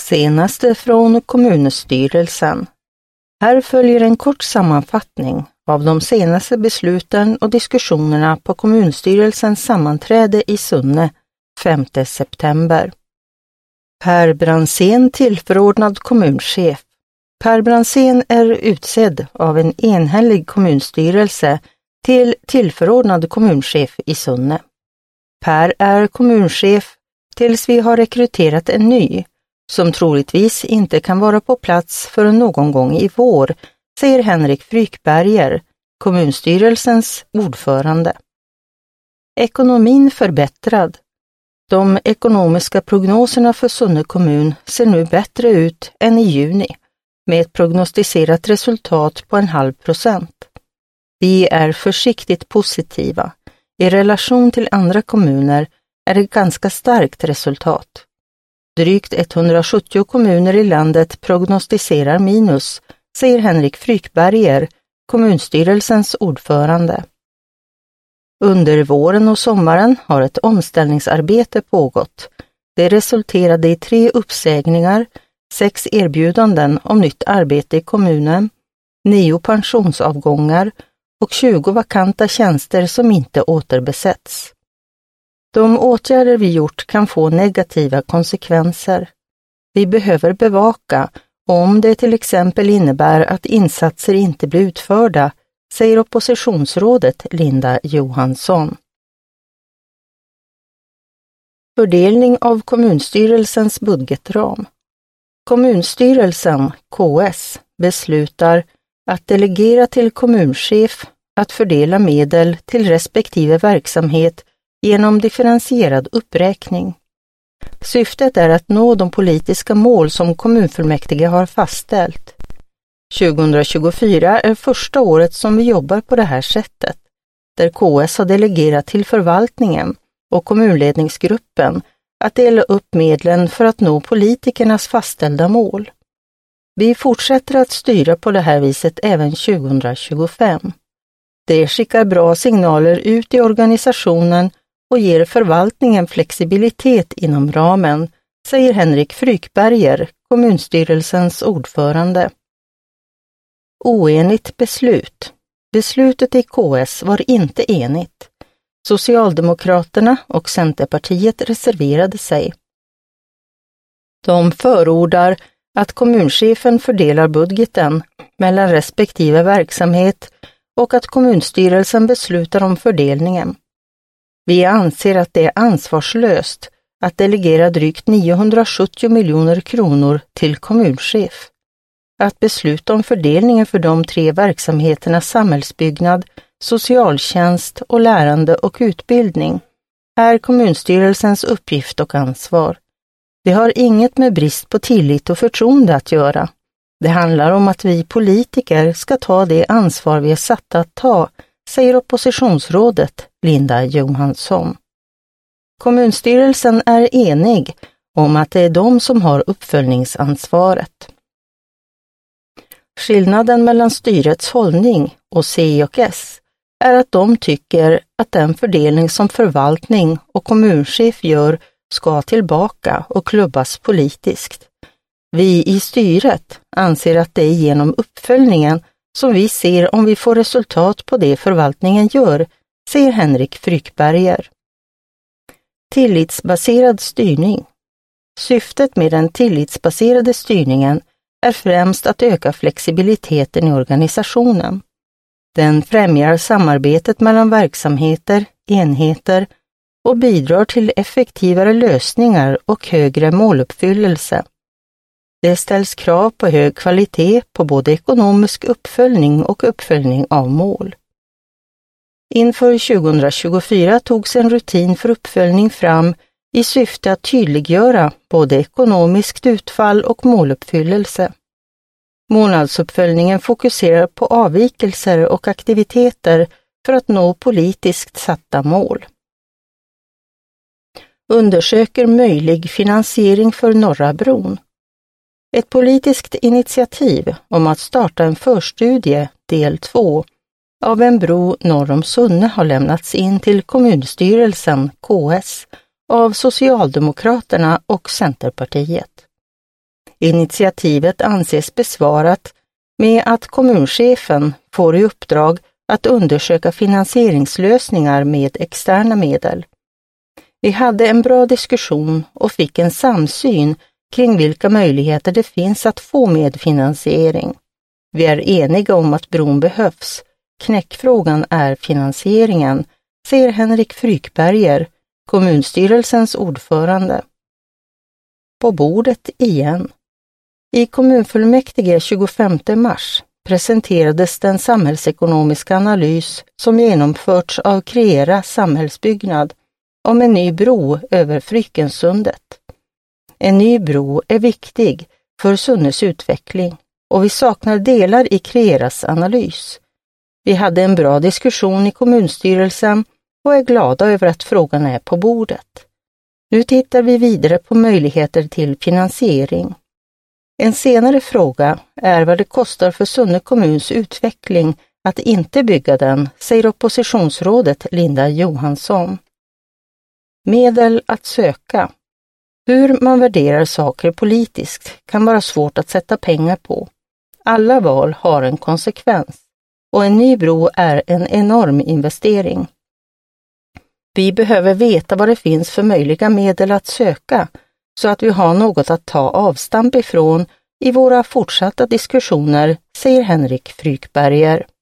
Senaste från kommunstyrelsen. Här följer en kort sammanfattning av de senaste besluten och diskussionerna på kommunstyrelsens sammanträde i Sunne 5 september. Per Bransén tillförordnad kommunchef. Per Bransén är utsedd av en enhällig kommunstyrelse till tillförordnad kommunchef i Sunne. Per är kommunchef tills vi har rekryterat en ny, som troligtvis inte kan vara på plats förrän någon gång i vår, säger Henrik Frykberger, kommunstyrelsens ordförande. Ekonomin förbättrad. De ekonomiska prognoserna för Sunne kommun ser nu bättre ut än i juni, med ett prognostiserat resultat på 0,5%. Vi är försiktigt positiva. I relation till andra kommuner är det ett ganska starkt resultat. Drygt 170 kommuner i landet prognostiserar minus, säger Henrik Frykberger, kommunstyrelsens ordförande. Under våren och sommaren har ett omställningsarbete pågått. Det resulterade i 3 uppsägningar, 6 erbjudanden om nytt arbete i kommunen, 9 pensionsavgångar och 20 vakanta tjänster som inte återbesätts. De åtgärder vi gjort kan få negativa konsekvenser. Vi behöver bevaka om det till exempel innebär att insatser inte blir utförda, säger oppositionsrådet Linda Johansson. Fördelning av kommunstyrelsens budgetram. Kommunstyrelsen, KS, beslutar att delegera till kommunchef att fördela medel till respektive verksamhet genom differentierad uppräkning. Syftet är att nå de politiska mål som kommunfullmäktige har fastställt. 2024 är första året som vi jobbar på det här sättet, där KS har delegerat till förvaltningen och kommunledningsgruppen att dela upp medlen för att nå politikernas fastställda mål. Vi fortsätter att styra på det här viset även 2025. Det skickar bra signaler ut i organisationen och ger förvaltningen flexibilitet inom ramen, säger Henrik Frykberger, kommunstyrelsens ordförande. Oenigt beslut. Beslutet i KS var inte enigt. Socialdemokraterna och Centerpartiet reserverade sig. De förordar att kommunchefen fördelar budgeten mellan respektive verksamhet och att kommunstyrelsen beslutar om fördelningen. Vi anser att det är ansvarslöst att delegera drygt 970 miljoner kronor till kommunchef. Att besluta om fördelningen för de 3 verksamheternas samhällsbyggnad, socialtjänst och lärande och utbildning är kommunstyrelsens uppgift och ansvar. Det har inget med brist på tillit och förtroende att göra. Det handlar om att vi politiker ska ta det ansvar vi är satta att ta, säger oppositionsrådet Linda Johansson. Kommunstyrelsen är enig om att det är de som har uppföljningsansvaret. Skillnaden mellan styrets hållning och C och S är att de tycker att den fördelning som förvaltning och kommunchef gör ska tillbaka och klubbas politiskt. Vi i styret anser att det är genom uppföljningen som vi ser om vi får resultat på det förvaltningen gör, säger Henrik Frykberger. Tillitsbaserad styrning. Syftet med den tillitsbaserade styrningen är främst att öka flexibiliteten i organisationen. Den främjar samarbetet mellan verksamheter, enheter och bidrar till effektivare lösningar och högre måluppfyllelse. Det ställs krav på hög kvalitet på både ekonomisk uppföljning och uppföljning av mål. Inför 2024 togs en rutin för uppföljning fram i syfte att tydliggöra både ekonomiskt utfall och måluppfyllelse. Månadsuppföljningen fokuserar på avvikelser och aktiviteter för att nå politiskt satta mål. Undersöker möjlig finansiering för Norra bron. Ett politiskt initiativ om att starta en förstudie, del 2, av en bro norr om Sunne har lämnats in till kommunstyrelsen, KS, av Socialdemokraterna och Centerpartiet. Initiativet anses besvarat med att kommunchefen får i uppdrag att undersöka finansieringslösningar med externa medel. Vi hade en bra diskussion och fick en samsyn kring vilka möjligheter det finns att få medfinansiering. Vi är eniga om att bron behövs. Knäckfrågan är finansieringen, säger Henrik Frykberger, kommunstyrelsens ordförande. På bordet igen. I kommunfullmäktige 25 mars presenterades den samhällsekonomiska analys som genomförts av Kreera samhällsbyggnad om en ny bro över Frykensundet. En ny bro är viktig för Sunnes utveckling och vi saknar delar i Kreeras analys. Vi hade en bra diskussion i kommunstyrelsen och är glada över att frågan är på bordet. Nu tittar vi vidare på möjligheter till finansiering. En senare fråga är vad det kostar för Sunne kommuns utveckling att inte bygga den, säger oppositionsrådet Linda Johansson. Medel att söka. Hur man värderar saker politiskt kan vara svårt att sätta pengar på. Alla val har en konsekvens och en ny bro är en enorm investering. Vi behöver veta vad det finns för möjliga medel att söka så att vi har något att ta avstamp ifrån i våra fortsatta diskussioner, säger Henrik Frykberger.